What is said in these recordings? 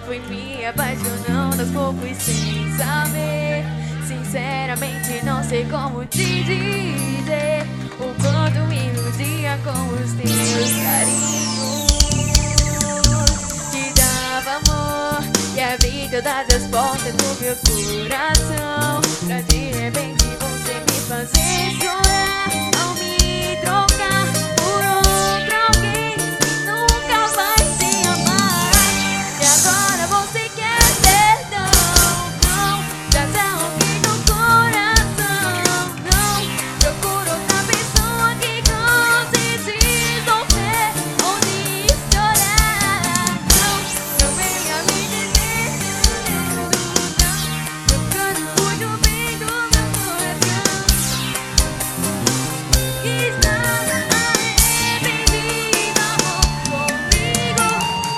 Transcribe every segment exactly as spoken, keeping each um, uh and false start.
fui me apaixonando aos poucos sem saber. Sinceramente não sei como te dizer o quanto me iludia com os teus carinhos. Te dava amor e abri todas as portas do meu coração, pra de repente você me fazer chorar ao me trocar por outro alguém que nunca vai te amar. E agora você quer perdão, não, já tá ok no coração, não. Procura outra pessoa que canse de sofrer ou de chorar, não. Não venha me dizer não, tocando muito bem do meu coração, que está arrependido, amor, comigo.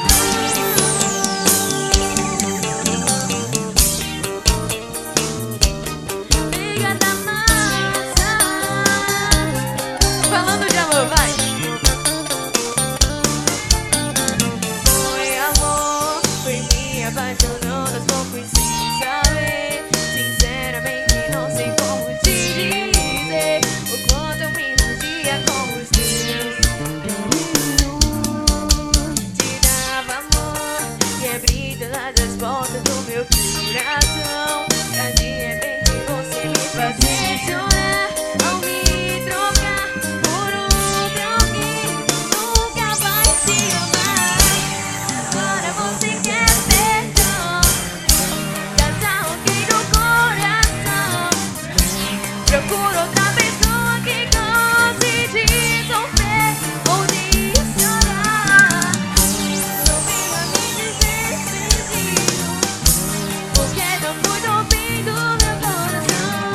Liga da massa, falando de amor, vai. Foi amor, foi me apaixonando aos poucos sem saber. Sinceramente não sei como te dizer o quanto eu me iludia com os teus carinhos. Te dava amor e abri todas as portas do meu coração, pra de repente você me fazer chorar ao me trocar por outro alguém que nunca vai te amar. Agora você quer perdão, já tá ok no coração. Procura outra pessoa que canse de sofrer ou de chorar. Não venha me dizer perdido, porque não cuido bem do meu coração,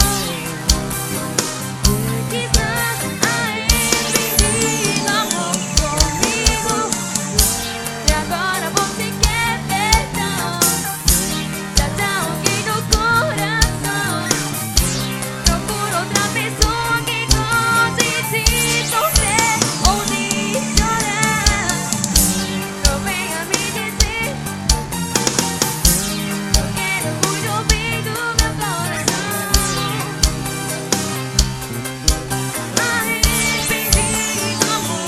que está arrependido, amor, comigo. E agora você quer perdão, já tá ok no coração. Procura outra pessoa que canse de sofrer ou de chorar. Não venha me dizer, porque não cuido bem do meu coração, arrependido, amor,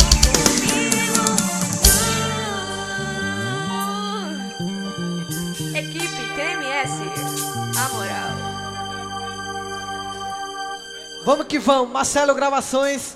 comigo. Equipe K M S, a moral. Vamos que vamos, Marcelo Gravações.